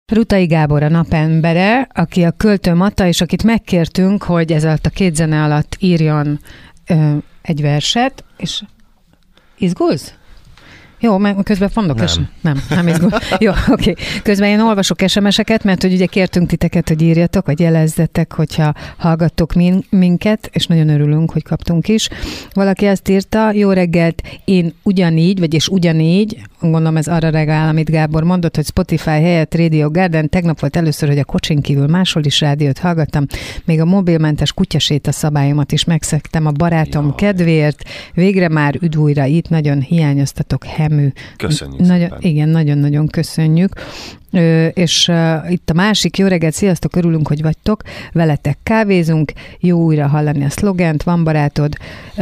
Rutai Gábor a napembere, aki a Költő Mata, és akit megkértünk, hogy ez alatt a 2 zene alatt írjon egy verset, és izgulsz? Jó, mert közben mondok nem izgul. Jó, oké. Közben én olvasok SMS-eket, mert hogy ugye kértünk titeket, hogy írjatok, vagy jelezzetek, hogyha hallgattok minket, és nagyon örülünk, hogy kaptunk is. Valaki azt írta, jó reggelt, én ugyanígy, gondolom ez arra reagál, amit Gábor mondott, hogy Spotify helyett Radio Garden, tegnap volt először, hogy a kocsin kívül máshol is rádiót hallgattam, még a mobilmentes kutyaséta szabályomat is megszegtem a barátom kedvéért, végre már üdv újra itt, nagyon hiányoztatok, Köszönjük szépen. Igen, nagyon-nagyon köszönjük. És itt a másik, jó reggelt, sziasztok, örülünk, hogy vagytok, veletek kávézunk, jó újra hallani a szlogent, van barátod,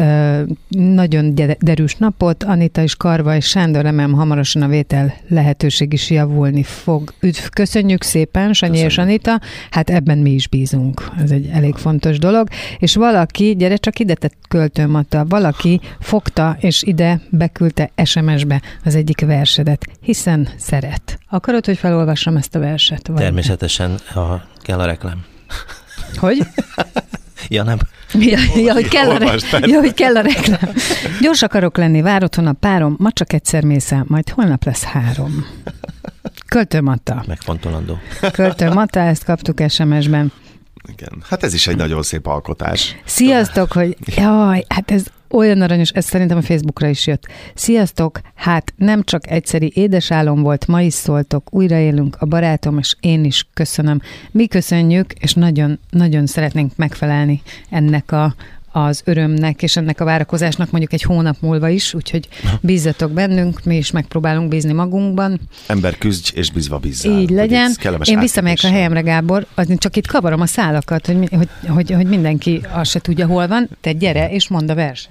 nagyon derűs napot, Anita és Karva és Sándor, remélem hamarosan a vétel lehetőség is javulni fog. Üdv, köszönjük szépen, Sanyi és Anita, hát ebben mi is bízunk, ez egy elég fontos dolog, és valaki, gyere csak ide, te Költő Mata, valaki fogta és ide beküldte SMS-be az egyik versedet, hiszen szeret. Akarod, hogy felolvassam ezt a verset? Vagy? Természetesen, ha kell a reklám. Hogy? Ja, nem. Hogy kell a reklám. Gyors akarok lenni, vár otthon a párom, ma csak egyszer mész el, majd holnap lesz 3. Költő Mata. Megfontolandó. Költő Mata, ezt kaptuk SMS-ben. Igen. Hát ez is egy nagyon szép alkotás. Sziasztok, hogy jaj, hát ez olyan aranyos, ez szerintem a Facebookra is jött. Sziasztok, hát nem csak egyszeri édes álom volt, ma is szóltok, újraélünk, a barátom és én is köszönöm. Mi köszönjük, és nagyon, nagyon szeretnénk megfelelni ennek az örömnek és ennek a várakozásnak mondjuk egy hónap múlva is, úgyhogy bízzatok bennünk, mi is megpróbálunk bízni magunkban. Ember küzdj és bízva bízzál. Így legyen. Én visszamegyek a helyemre, Gábor, csak itt kavarom a szálakat, hogy mindenki azt se tudja, hol van. Te gyere és mondd a verset.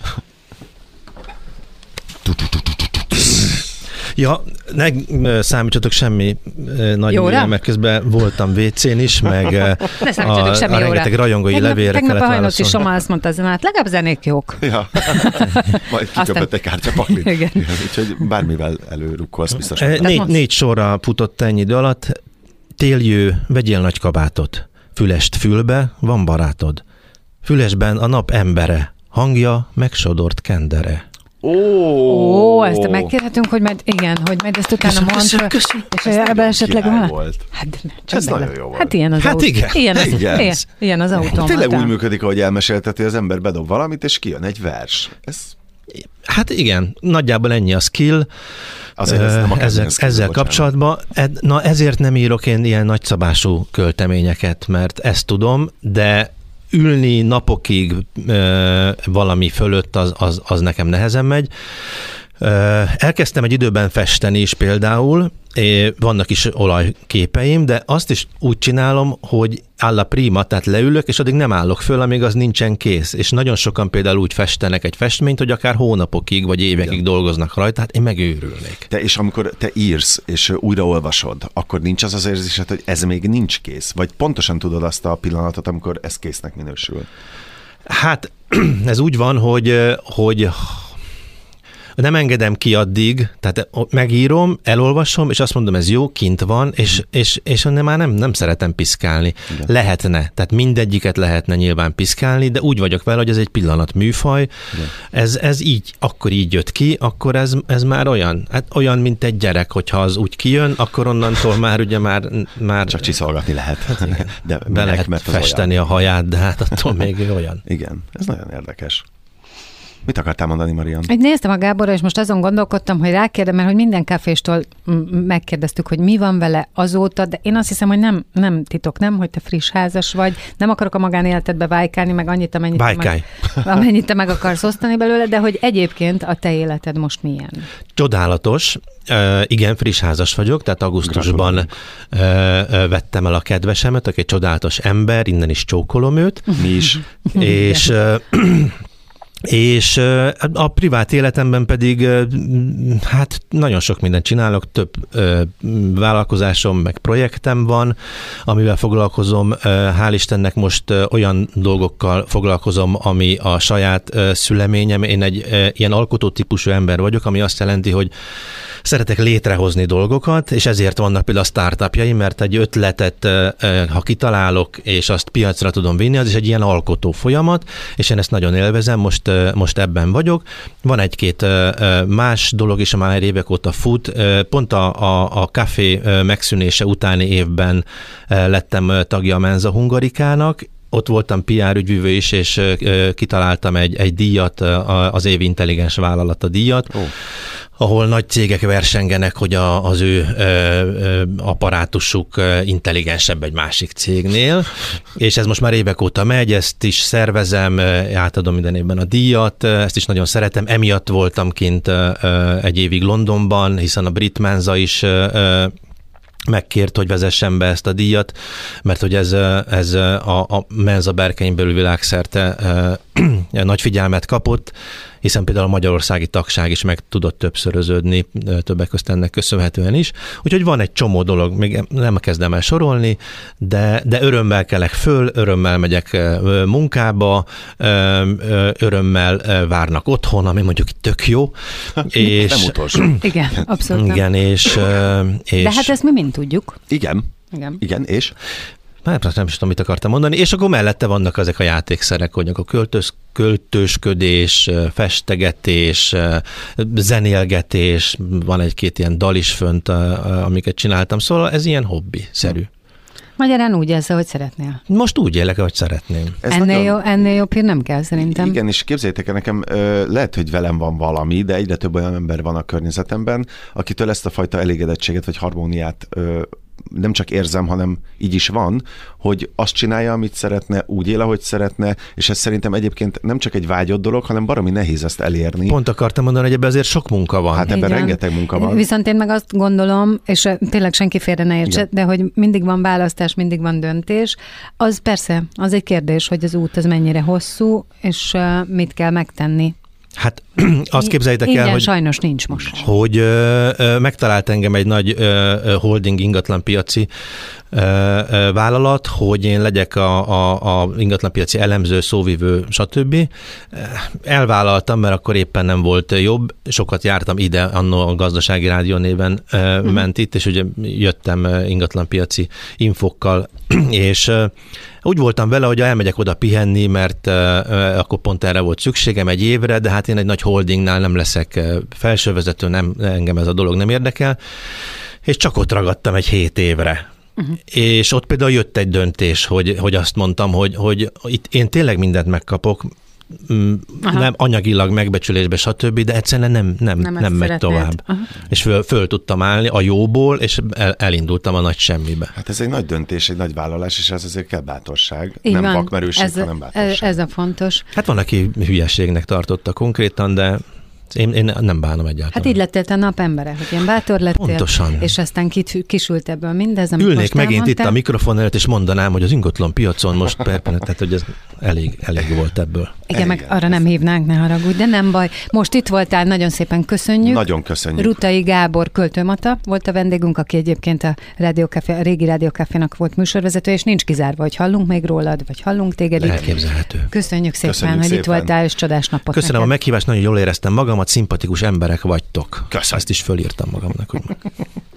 Ja, ne számítsatok semmi nagy újra, mert közben voltam WC-n is, meg a rengeteg rajongói levélre kellett válaszolni. Tegnap a Soma azt mondta, hát legalább zenék jók. Ja. Majd kiköpött egy kártyapaklit. Igen. Úgyhogy bármivel előrukkolsz biztos. 4 sorra futott ennyi idő alatt. Téljő, vegyél nagy kabátot. Fülest fülbe, van barátod. Fülesben a nap embere. Hangja megsodort kendere. Ezt megkérhetünk, hogy majd ezt utána mondd. Köszönöm. És ebben esetleg volt. Hát, ez nagyon jó volt. Hát ilyen az autó. Ilyen az autó. Tényleg úgy működik, ahogy elmesélteti, az ember bedob valamit, és kijön egy vers. Hát igen, nagyjából ennyi a skill. Ezzel kapcsolatban. Na ezért nem írok én ilyen nagyszabású költeményeket, mert ezt tudom, de ülni napokig valami fölött, az nekem nehezen megy. Elkezdtem egy időben festeni is például, vannak is olajképeim, de azt is úgy csinálom, hogy alla prima, tehát leülök, és addig nem állok föl, amíg az nincsen kész. És nagyon sokan például úgy festenek egy festményt, hogy akár hónapokig vagy évekig dolgoznak rajta, hát én megőrülnék. És amikor te írsz, és újraolvasod, akkor nincs az érzésed, hogy ez még nincs kész? Vagy pontosan tudod azt a pillanatot, amikor ez késznek minősül? Hát ez úgy van, hogy nem engedem ki addig, tehát megírom, elolvasom, és azt mondom, ez jó, kint van, és már nem szeretem piszkálni. Igen. Lehetne, tehát mindegyiket lehetne nyilván piszkálni, de úgy vagyok vele, hogy ez egy pillanat műfaj. Ez így, akkor így jött ki, akkor ez már olyan. Hát olyan, mint egy gyerek, hogyha az úgy kijön, akkor onnantól már ugye már csak csiszolgatni lehet. Hát de be lehet festeni a haját, de hát attól még olyan. Igen, ez nagyon érdekes. Mit akartál mondani, Marian? Néztem a Gáborra, és most azon gondolkodtam, hogy rákérdem, mert hogy minden kávéstól megkérdeztük, hogy mi van vele azóta, de én azt hiszem, hogy nem titok, nem, hogy te friss házas vagy, nem akarok a magánéletedbe vájkálni, meg annyit, amennyit te meg akarsz osztani belőle, de hogy egyébként a te életed most milyen? Csodálatos. Igen, friss házas vagyok, tehát augusztusban vettem el a kedvesemet, aki egy csodálatos ember, innen is csókolom őt. Mi is. És a privát életemben pedig hát nagyon sok mindent csinálok, több vállalkozásom, meg projektem van, amivel foglalkozom. Hál' Istennek most olyan dolgokkal foglalkozom, ami a saját szüleményem. Én egy ilyen alkotó típusú ember vagyok, ami azt jelenti, hogy szeretek létrehozni dolgokat, és ezért vannak például a startupjaim, mert egy ötletet, ha kitalálok, és azt piacra tudom vinni, az is egy ilyen alkotó folyamat, és én ezt nagyon élvezem, most ebben vagyok. Van egy-két más dolog is, amely évek óta fut. Pont a kávé megszűnése utáni évben lettem tagja a Mensa Hungarikának. Ott voltam PR ügyvivő is, és kitaláltam egy díjat, az év intelligens vállalata díjat, ahol nagy cégek versengenek, hogy az ő apparátusuk intelligensebb egy másik cégnél, és ez most már évek óta megy, ezt is szervezem, átadom minden évben a díjat, ezt is nagyon szeretem, emiatt voltam kint egy évig Londonban, hiszen a brit Mensa is megkért, hogy vezessem be ezt a díjat, mert hogy ez a Mensa berkein belül világszerte nagy figyelmet kapott, hiszen például a magyarországi tagság is meg tudott többszöröződni, többek között ennek köszönhetően is. Úgyhogy van egy csomó dolog, még nem kezdem el sorolni, de örömmel kelek föl, örömmel megyek munkába, örömmel várnak otthon, ami mondjuk tök jó. És nem utolsó. Igen, abszolút. Igen, és de hát ezt mi mind tudjuk. Igen, és? Nem is tudom, mit akartam mondani, és akkor mellette vannak ezek a játékszerek, hogy akkor költősködés, festegetés, zenélgetés, van egy-két ilyen dal is fönt, amiket csináltam, szóval ez ilyen hobbi-szerű. Magyarán úgy élsz, hogy szeretnél. Most úgy élek, ahogy szeretném. Ennél jobb hír nem kell szerintem. Igen, és képzeljétek el, nekem lehet, hogy velem van valami, de egyre több olyan ember van a környezetemben, akitől ezt a fajta elégedettséget vagy harmóniát nem csak érzem, hanem így is van, hogy azt csinálja, amit szeretne, úgy él, ahogy szeretne, és ez szerintem egyébként nem csak egy vágyott dolog, hanem baromi nehéz ezt elérni. Pont akartam mondani, hogy ebben azért sok munka van. Hát ebben rengeteg munka van. Viszont én meg azt gondolom, és tényleg senki félre ne értse, de hogy mindig van választás, mindig van döntés, az persze, az egy kérdés, hogy az út az mennyire hosszú, és mit kell megtenni. Hát azt képzeljétek el, hogy sajnos nincs most. Hogy megtalált engem egy nagy holding ingatlanpiaci vállalat, hogy én legyek a ingatlanpiaci elemző, szóvivő, stb. Elvállaltam, mert akkor éppen nem volt jobb. Sokat jártam ide, anno a Gazdasági Rádió néven ment itt, és ugye jöttem ingatlanpiaci infokkal, és úgy voltam vele, hogy elmegyek oda pihenni, mert akkor pont erre volt szükségem egy évre, de hát én egy nagy holdingnál nem leszek felsővezető, engem ez a dolog nem érdekel, és csak ott ragadtam egy 7 évre. És ott például jött egy döntés, hogy azt mondtam, hogy itt én tényleg mindent megkapok, nem anyagilag, megbecsülésbe, stb., de egyszerűen nem megy tovább. És föl tudtam állni a jóból, és elindultam a nagy semmibe. Hát ez egy nagy döntés, egy nagy vállalás, és ez azért kell bátorság. Így nem van. vakmerőség, hanem bátorság. Ez a fontos. Hát van, aki hülyeségnek tartotta konkrétan, de én nem bánom egyáltalán. Hát így lettél te napembere, hogy ilyen bátor lettél. Pontosan. És aztán kisült ebből mindez, amit ülnék most megint elmondtál. itt a mikrofon előtt, és mondanám, hogy az ingatlan piacon most tehát hogy ez elég volt ebből. Igen, meg arra nem hívnánk, ne haragudj, de nem baj. Most itt voltál, nagyon szépen köszönjük. Nagyon köszönjük. Rutai Gábor költőmata volt a vendégünk, aki egyébként a régi Rádiókafénak volt műsorvezető, és nincs kizárva, hogy hallunk még rólad, vagy hallunk téged itt. Elképzelhető. Köszönjük szépen, hogy itt voltál, és csodás napot Köszönöm neked. a meghívást, nagyon jól éreztem magamat, szimpatikus emberek vagytok. Köszönöm. Ezt is fölírtam magamnak. Hogy